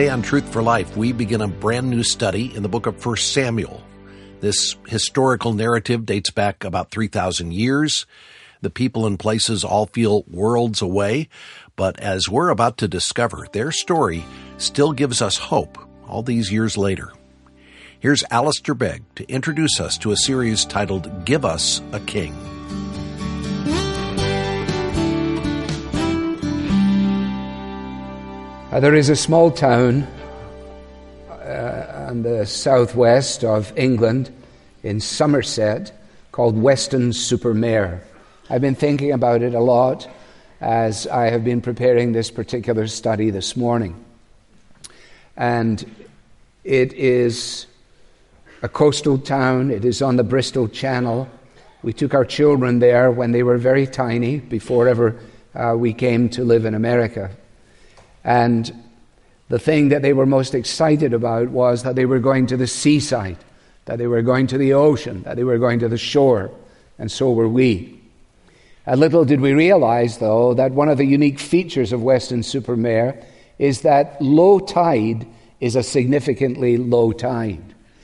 Today on Truth for Life, we begin a brand new study in the book of 1 Samuel. This historical narrative dates back about 3,000 years. The people and places all feel worlds away, but as we're about to discover, their story still gives us hope all these years later. Here's Alistair Begg to introduce us to a series titled Give Us a King. There is a small town on the southwest of England in Somerset called Weston-super-Mare. I've been thinking about it a lot as I have been preparing this particular study this morning. And it is a coastal town. It is on the Bristol Channel. We took our children there when they were very tiny, before ever we came to live in America. And the thing that they were most excited about was that they were going to the seaside, that they were going to the ocean, that they were going to the shore, and so were we. Little did we realize, though, that one of the unique features of Weston-super-Mare is that low tide is a significantly low tide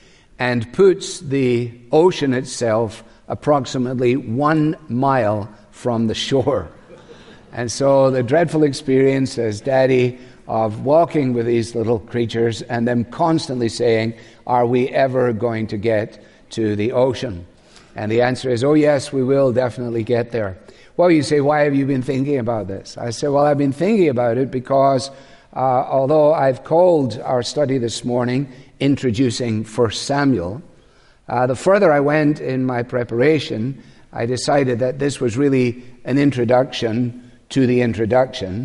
and puts the ocean itself approximately 1 mile from the shore. And so the dreadful experience as Daddy of walking with these little creatures and them constantly saying, are we ever going to get to the ocean? And the answer is, oh yes, we will definitely get there. Well, you say, why have you been thinking about this? I say, well, I've been thinking about it because although I've called our study this morning Introducing 1 Samuel, the further I went in my preparation, I decided that this was really an introduction to the introduction.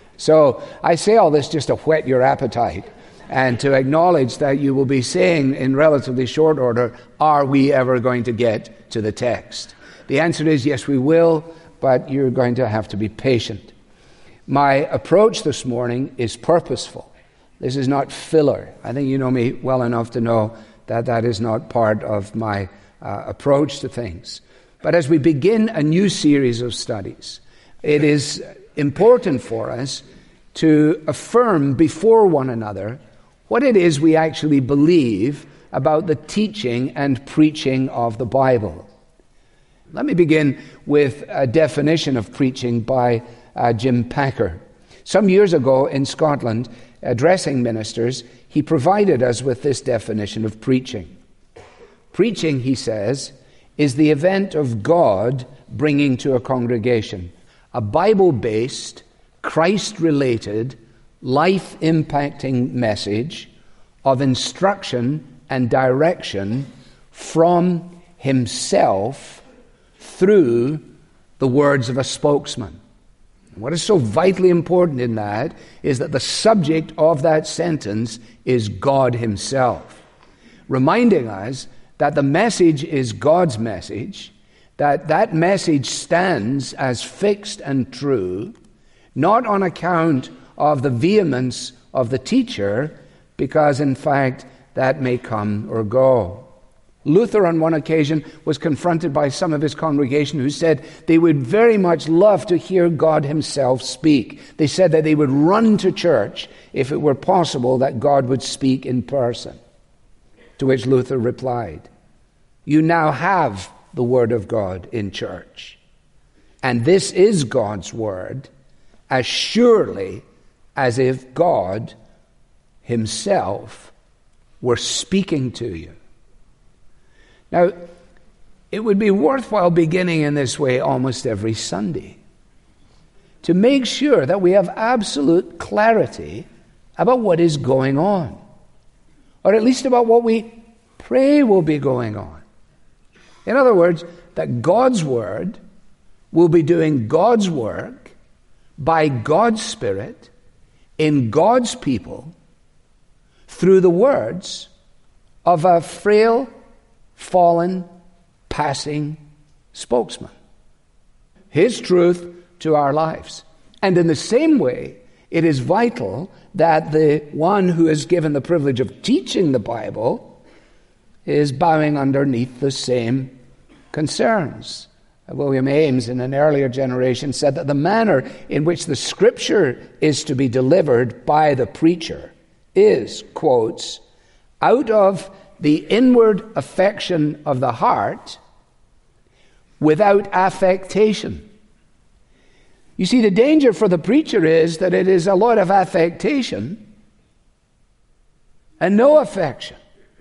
So I say all this just to whet your appetite and to acknowledge that you will be saying in relatively short order, are we ever going to get to the text? The answer is yes, we will, but you're going to have to be patient. My approach this morning is purposeful. This is not filler. I think you know me well enough to know that that is not part of my approach to things. But as we begin a new series of studies, it is important for us to affirm before one another what it is we actually believe about the teaching and preaching of the Bible. Let me begin with a definition of preaching by Jim Packer. Some years ago in Scotland, addressing ministers, he provided us with this definition of preaching. Preaching, he says, is the event of God bringing to a congregation a Bible-based, Christ-related, life-impacting message of instruction and direction from himself through the words of a spokesman. What is so vitally important in that is that the subject of that sentence is God himself, reminding us that the message is God's message, that message stands as fixed and true, not on account of the vehemence of the teacher, because in fact that may come or go. Luther on one occasion was confronted by some of his congregation who said they would very much love to hear God himself speak. They said that they would run to church if it were possible that God would speak in person. To which Luther replied, you now have the Word of God in church. And this is God's Word as surely as if God himself were speaking to you. Now, it would be worthwhile beginning in this way almost every Sunday to make sure that we have absolute clarity about what is going on, or at least about what we pray will be going on. In other words, that God's Word will be doing God's work by God's Spirit in God's people through the words of a frail, fallen, passing spokesman. His truth to our lives. And in the same way, it is vital that the one who is given the privilege of teaching the Bible is bowing underneath the same concerns. William Ames, in an earlier generation, said that the manner in which the Scripture is to be delivered by the preacher is, quotes, out of the inward affection of the heart without affectation. You see, the danger for the preacher is that it is a lot of affectation and no affection.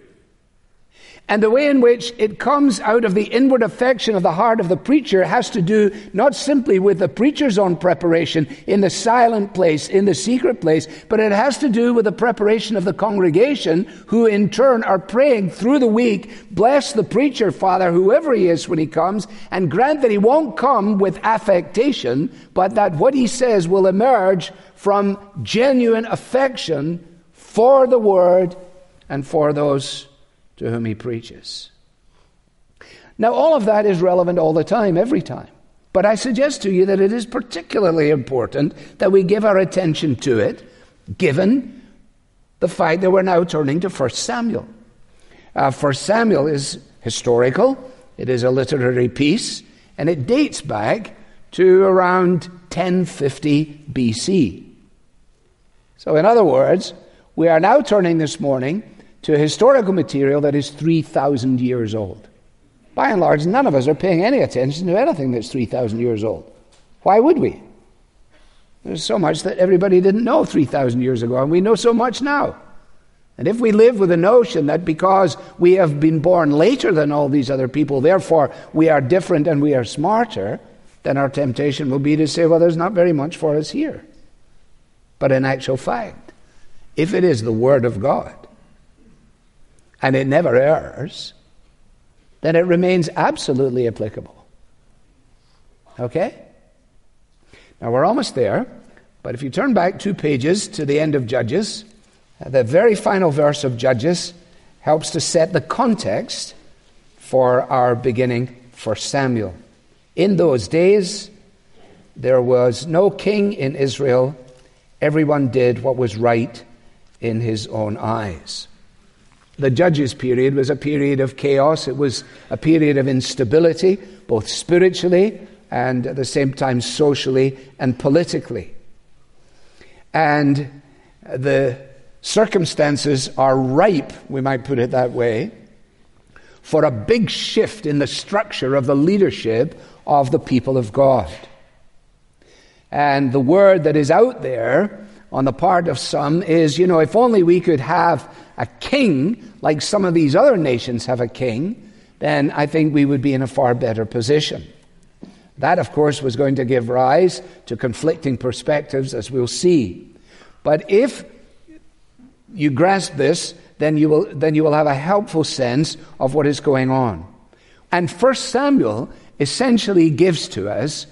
And the way in which it comes out of the inward affection of the heart of the preacher has to do not simply with the preacher's own preparation in the silent place, in the secret place, but it has to do with the preparation of the congregation, who in turn are praying through the week, bless the preacher, Father, whoever he is when he comes, and grant that he won't come with affectation, but that what he says will emerge from genuine affection for the word and for those to whom he preaches. Now, all of that is relevant all the time, every time. But I suggest to you that it is particularly important that we give our attention to it, given the fact that we're now turning to 1 Samuel. 1 Samuel is historical, it is a literary piece, and it dates back to around 1050 BC. So, in other words, we are now turning this morning to historical material that is 3,000 years old. By and large, none of us are paying any attention to anything that's 3,000 years old. Why would we? There's so much that everybody didn't know 3,000 years ago, and we know so much now. And if we live with the notion that because we have been born later than all these other people, therefore we are different and we are smarter, then our temptation will be to say, well, there's not very much for us here. But in actual fact, if it is the Word of God, and it never errs, then it remains absolutely applicable. Okay? Now we're almost there, but if you turn back 2 pages to the end of Judges, the very final verse of Judges helps to set the context for our beginning for Samuel. In those days, there was no king in Israel. Everyone did what was right in his own eyes. The Judges period was a period of chaos. It was a period of instability, both spiritually and at the same time socially and politically. And the circumstances are ripe, we might put it that way, for a big shift in the structure of the leadership of the people of God. And the word that is out there on the part of some is, if only we could have a king like some of these other nations have a king, then I think we would be in a far better position. That, of course, was going to give rise to conflicting perspectives, as we'll see. But if you grasp this, then you will have a helpful sense of what is going on. And 1 Samuel essentially gives to us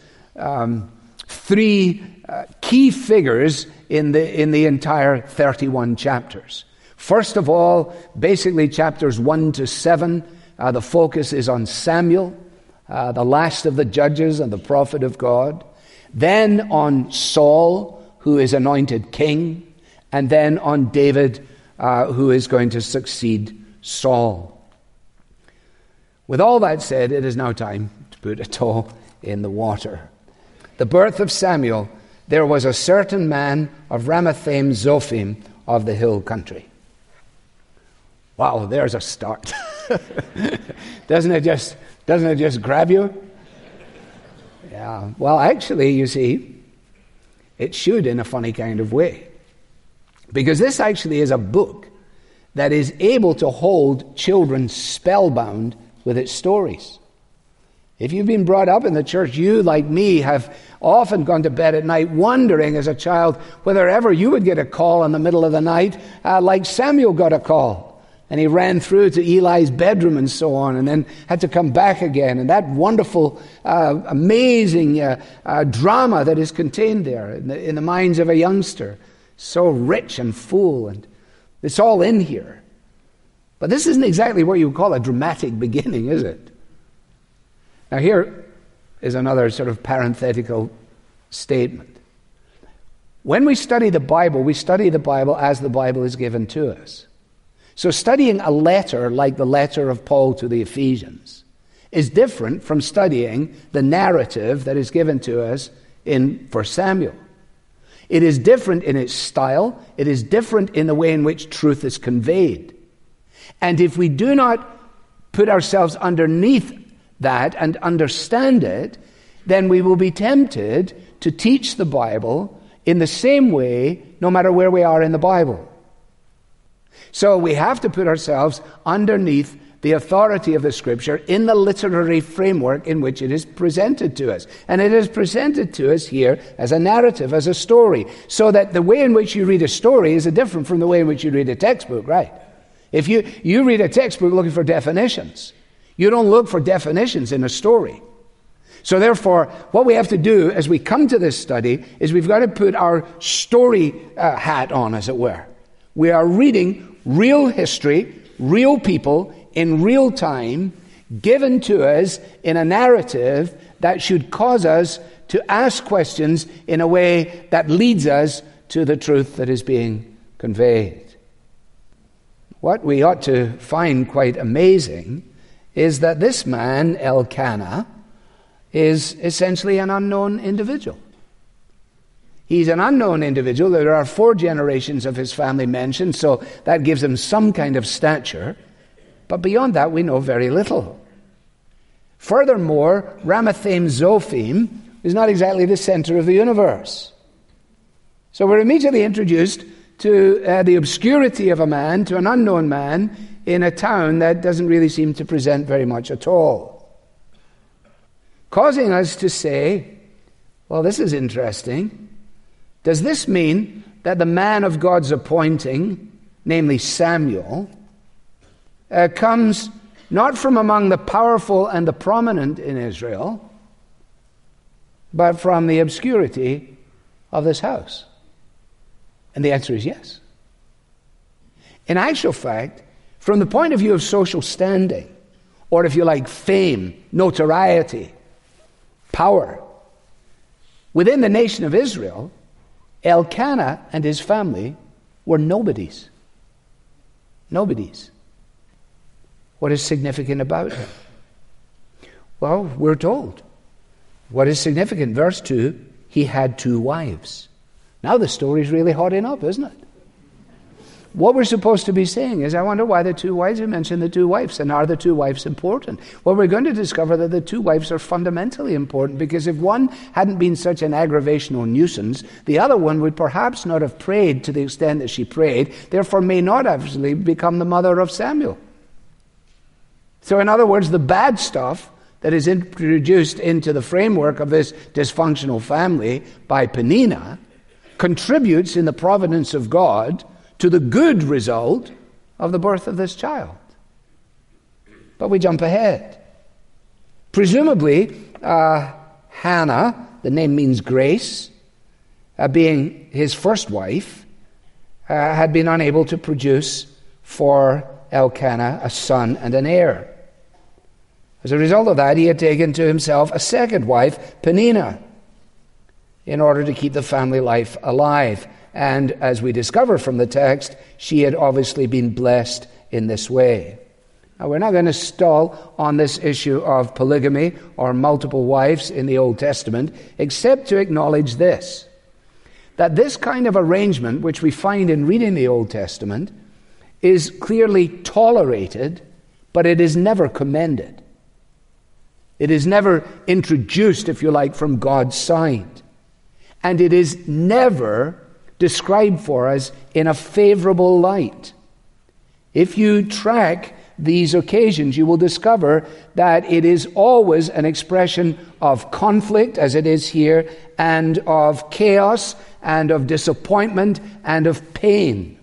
3 key figures in the entire 31 chapters. First of all, basically chapters 1 to 7, the focus is on Samuel, the last of the judges and the prophet of God. Then on Saul, who is anointed king. And then on David, who is going to succeed Saul. With all that said, it is now time to put a toe in the water. The birth of Samuel, there was a certain man of Ramathaim Zophim of the hill country. Wow, there's a start. Doesn't it just grab you? Yeah. Well, actually, you see, it should in a funny kind of way. Because this actually is a book that is able to hold children spellbound with its stories. If you've been brought up in the church, you, like me, have often gone to bed at night wondering as a child whether ever you would get a call in the middle of the night, like Samuel got a call. And he ran through to Eli's bedroom and so on, and then had to come back again. And that wonderful, amazing drama that is contained there in the minds of a youngster. So rich and full, and it's all in here. But this isn't exactly what you would call a dramatic beginning, is it? Now here is another sort of parenthetical statement. When we study the Bible as the Bible is given to us. So studying a letter like the letter of Paul to the Ephesians is different from studying the narrative that is given to us in 1 Samuel. It is different in its style. It is different in the way in which truth is conveyed. And if we do not put ourselves underneath that and understand it, then we will be tempted to teach the Bible in the same way, no matter where we are in the Bible. So we have to put ourselves underneath the authority of the Scripture in the literary framework in which it is presented to us. And it is presented to us here as a narrative, as a story, so that the way in which you read a story is different from the way in which you read a textbook, right? If you read a textbook looking for definitions, you don't look for definitions in a story. So therefore, what we have to do as we come to this study is we've got to put our story hat on, as it were. We are reading real history, real people, in real time, given to us in a narrative that should cause us to ask questions in a way that leads us to the truth that is being conveyed. What we ought to find quite amazing is that this man, Elkanah, is essentially an unknown individual. He's an unknown individual. There are 4 generations of his family mentioned, so that gives him some kind of stature. But beyond that, we know very little. Furthermore, Ramathaim Zophim is not exactly the center of the universe. So we're immediately introduced to the obscurity of a man, to an unknown man, in a town that doesn't really seem to present very much at all. Causing us to say, well, this is interesting. Does this mean that the man of God's appointing, namely Samuel, comes not from among the powerful and the prominent in Israel, but from the obscurity of this house? And the answer is yes. In actual fact, from the point of view of social standing, or if you like, fame, notoriety, power, within the nation of Israel, Elkanah and his family were nobodies. Nobodies. What is significant about him? Well, we're told. What is significant? Verse 2, he had 2 wives. Now the story's really hotting up, isn't it? What we're supposed to be saying is, I wonder why the 2 wives, you mentioned the 2 wives, and are the 2 wives important? Well, we're going to discover that the 2 wives are fundamentally important, because if one hadn't been such an aggravation or nuisance, the other one would perhaps not have prayed to the extent that she prayed, therefore may not actually become the mother of Samuel. So in other words, the bad stuff that is introduced into the framework of this dysfunctional family by Peninnah contributes in the providence of God to the good result of the birth of this child. But we jump ahead. Presumably, Hannah, the name means grace, being his first wife, had been unable to produce for Elkanah a son and an heir. As a result of that, he had taken to himself a second wife, Peninnah, in order to keep the family life alive. And as we discover from the text, she had obviously been blessed in this way. Now, we're not going to stall on this issue of polygamy or multiple wives in the Old Testament, except to acknowledge this, that this kind of arrangement, which we find in reading the Old Testament, is clearly tolerated, but it is never commended. It is never introduced, if you like, from God's side. And it is never described for us in a favorable light. If you track these occasions, you will discover that it is always an expression of conflict, as it is here, and of chaos, and of disappointment, and of pain.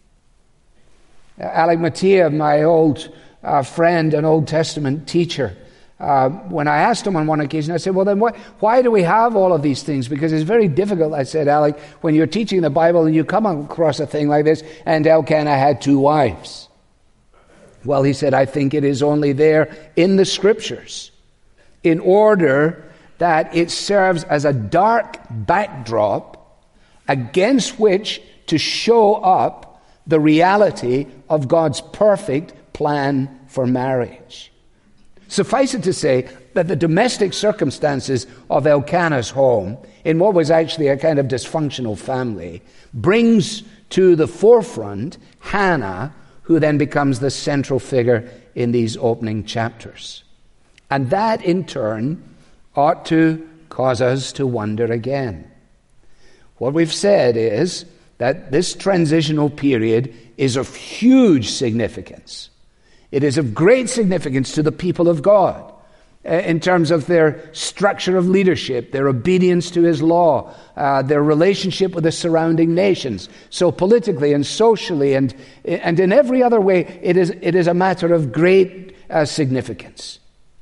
Alec Mattia, my old friend, an Old Testament teacher, when I asked him on one occasion, I said, well then why do we have all of these things? Because it's very difficult, I said, Alec, when you're teaching the Bible and you come across a thing like this, and Elkanah had 2 wives. Well, he said, I think it is only there in the Scriptures in order that it serves as a dark backdrop against which to show up the reality of God's perfect plan for marriage. Suffice it to say that the domestic circumstances of Elkanah's home, in what was actually a kind of dysfunctional family, brings to the forefront Hannah, who then becomes the central figure in these opening chapters. And that, in turn, ought to cause us to wonder again. What we've said is that this transitional period is of huge significance. It is of great significance to the people of God in terms of their structure of leadership, their obedience to his law, their relationship with the surrounding nations. So politically and socially and in every other way, it is a matter of great significance.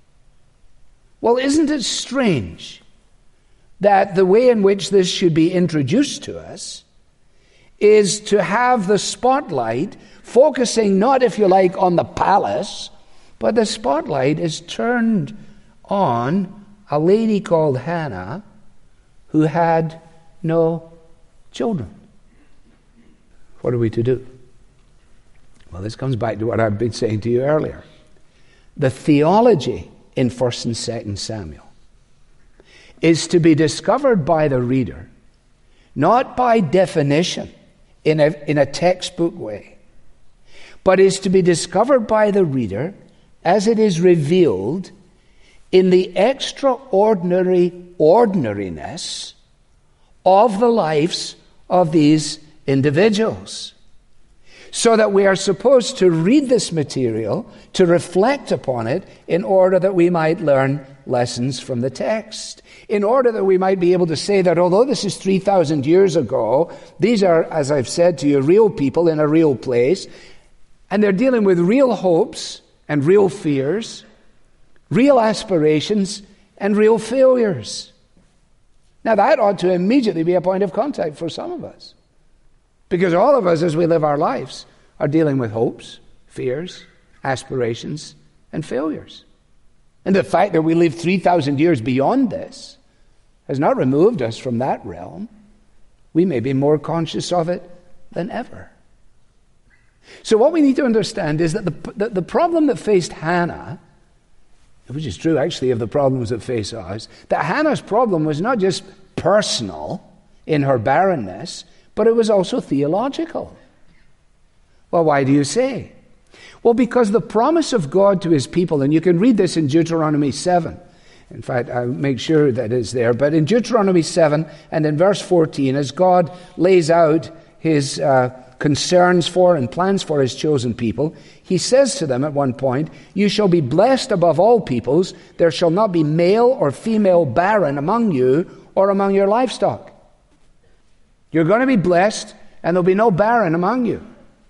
Well, isn't it strange that the way in which this should be introduced to us is to have the spotlight focusing not, if you like, on the palace, but the spotlight is turned on a lady called Hannah who had no children. What are we to do? Well, this comes back to what I've been saying to you earlier. The theology in 1st and 2nd Samuel is to be discovered by the reader, not by definition in a textbook way, but is to be discovered by the reader as it is revealed in the extraordinary ordinariness of the lives of these individuals. So that we are supposed to read this material, to reflect upon it, in order that we might learn lessons from the text. In order that we might be able to say that although this is 3,000 years ago, these are, as I've said to you, real people in a real place, and they're dealing with real hopes and real fears, real aspirations and real failures. Now that ought to immediately be a point of contact for some of us. Because all of us, as we live our lives, are dealing with hopes, fears, aspirations, and failures. And the fact that we live 3,000 years beyond this has not removed us from that realm. We may be more conscious of it than ever. So what we need to understand is that the problem that faced Hannah, which is true actually of the problems that face us, that Hannah's problem was not just personal in her barrenness, but it was also theological. Well, why do you say? Well, because the promise of God to his people, and you can read this in Deuteronomy 7. In fact, I'll make sure that it's there. But in Deuteronomy 7 and in verse 14, as God lays out his concerns for and plans for his chosen people, he says to them at one point, "You shall be blessed above all peoples. There shall not be male or female barren among you or among your livestock." You're going to be blessed, and there'll be no barren among you.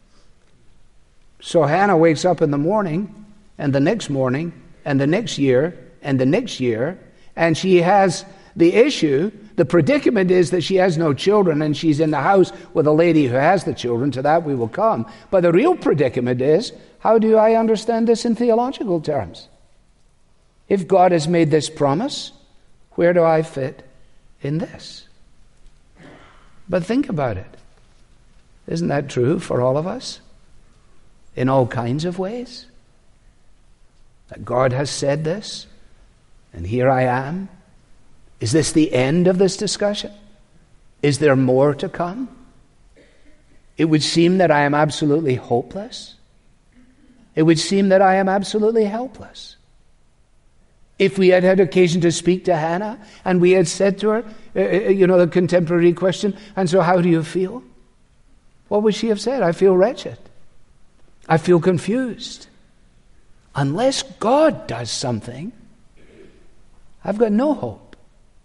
So Hannah wakes up in the morning, and the next morning, and the next year, and the next year, and she has the issue. The predicament is that she has no children, and she's in the house with a lady who has the children. To that we will come. But the real predicament is, how do I understand this in theological terms? If God has made this promise, where do I fit in this? But think about it. Isn't that true for all of us? In all kinds of ways? That God has said this, and here I am. Is this the end of this discussion? Is there more to come? It would seem that I am absolutely hopeless. It would seem that I am absolutely helpless. If we had had occasion to speak to Hannah, and we had said to her, the contemporary question, "And so how do you feel?" What would she have said? "I feel wretched. I feel confused. Unless God does something, I've got no hope."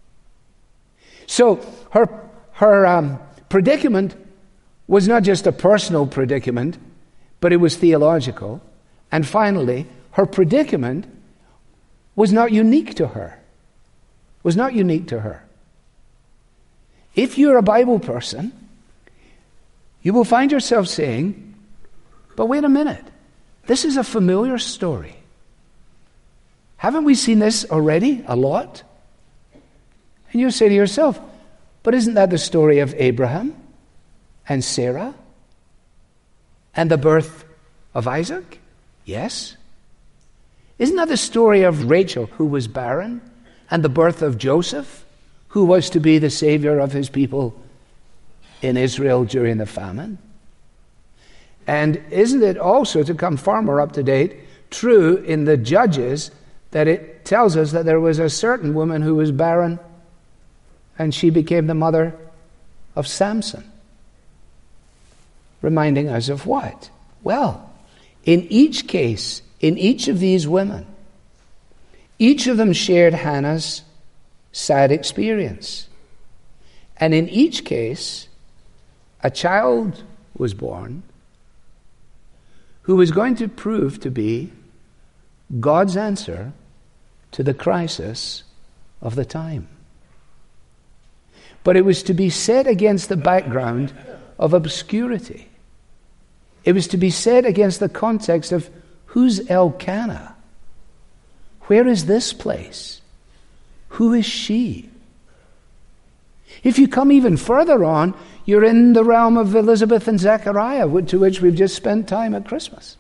So her predicament was not just a personal predicament, but it was theological. And finally, her predicament was not unique to her. Was not unique to her. If you're a Bible person, you will find yourself saying, "But wait a minute, this is a familiar story. Haven't we seen this already a lot?" And you say to yourself, "But isn't that the story of Abraham and Sarah and the birth of Isaac?" Yes. Isn't that the story of Rachel, who was barren, and the birth of Joseph, who was to be the savior of his people in Israel during the famine? And isn't it also, to come far more up to date, true in the Judges that it tells us that there was a certain woman who was barren and she became the mother of Samson? Reminding us of what? Well, in each case, in each of these women, each of them shared Hannah's sad experience. And in each case, a child was born who was going to prove to be God's answer to the crisis of the time. But it was to be set against the background of obscurity. It was to be set against the context of who's Elkanah? Where is this place? Who is she? If you come even further on, you're in the realm of Elizabeth and Zechariah, to which we've just spent time at Christmas.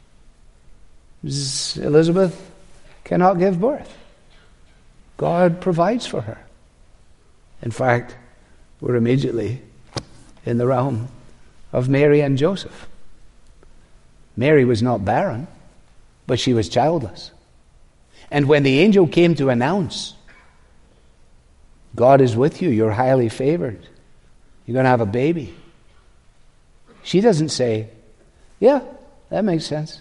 Elizabeth cannot give birth. God provides for her. In fact, we're immediately in the realm of Mary and Joseph. Mary was not barren, but she was childless. And when the angel came to announce, God is with you, you're highly favored, you're going to have a baby, she doesn't say, yeah, that makes sense.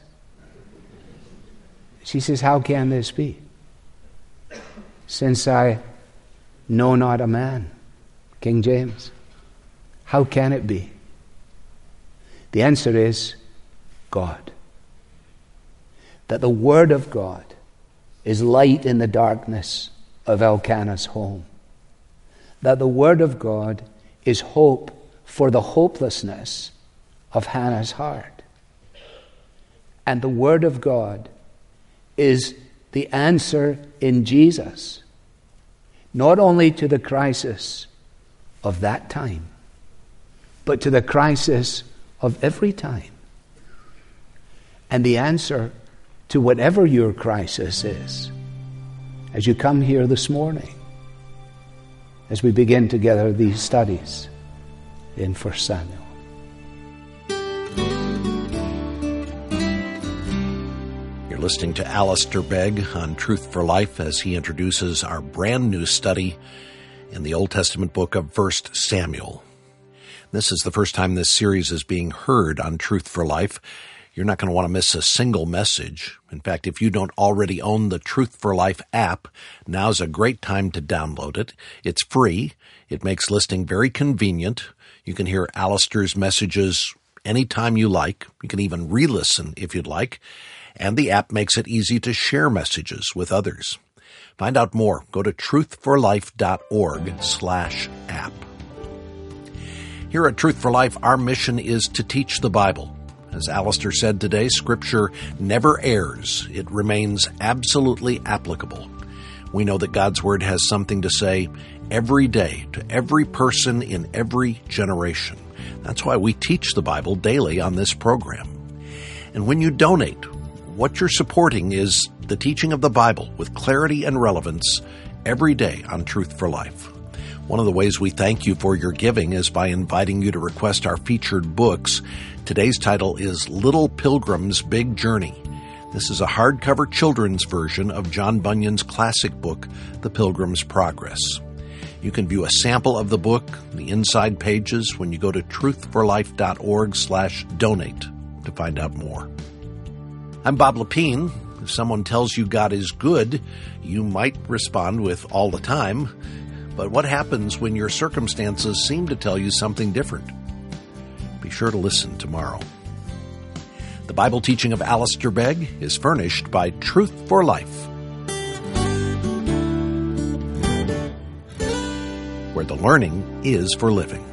She says, how can this be? Since I know not a man. King James. How can it be? The answer is God. That the Word of God is light in the darkness of Elkanah's home. That the Word of God is hope for the hopelessness of Hannah's heart. And the Word of God is the answer in Jesus, not only to the crisis of that time, but to the crisis of every time. And the answer to whatever your crisis is, as you come here this morning, as we begin together these studies in 1 Samuel. You're listening to Alistair Begg on Truth for Life as he introduces our brand new study in the Old Testament book of 1 Samuel. This is the first time this series is being heard on Truth for Life. You're not going to want to miss a single message. In fact, if you don't already own the Truth for Life app, now's a great time to download it. It's free. It makes listening very convenient. You can hear Alistair's messages anytime you like. You can even re-listen if you'd like. And the app makes it easy to share messages with others. Find out more. Go to truthforlife.org/app. Here at Truth for Life, our mission is to teach the Bible. As Alistair said today, Scripture never errs. It remains absolutely applicable. We know that God's Word has something to say every day to every person in every generation. That's why we teach the Bible daily on this program. And when you donate, what you're supporting is the teaching of the Bible with clarity and relevance every day on Truth for Life. One of the ways we thank you for your giving is by inviting you to request our featured books. Today's title is Little Pilgrim's Big Journey. This is a hardcover children's version of John Bunyan's classic book, The Pilgrim's Progress. You can view a sample of the book, the inside pages, when you go to truthforlife.org/donate to find out more. I'm Bob Lepine. If someone tells you God is good, you might respond with all the time. But what happens when your circumstances seem to tell you something different? Be sure to listen tomorrow. The Bible teaching of Alistair Begg is furnished by Truth for Life, where the learning is for living.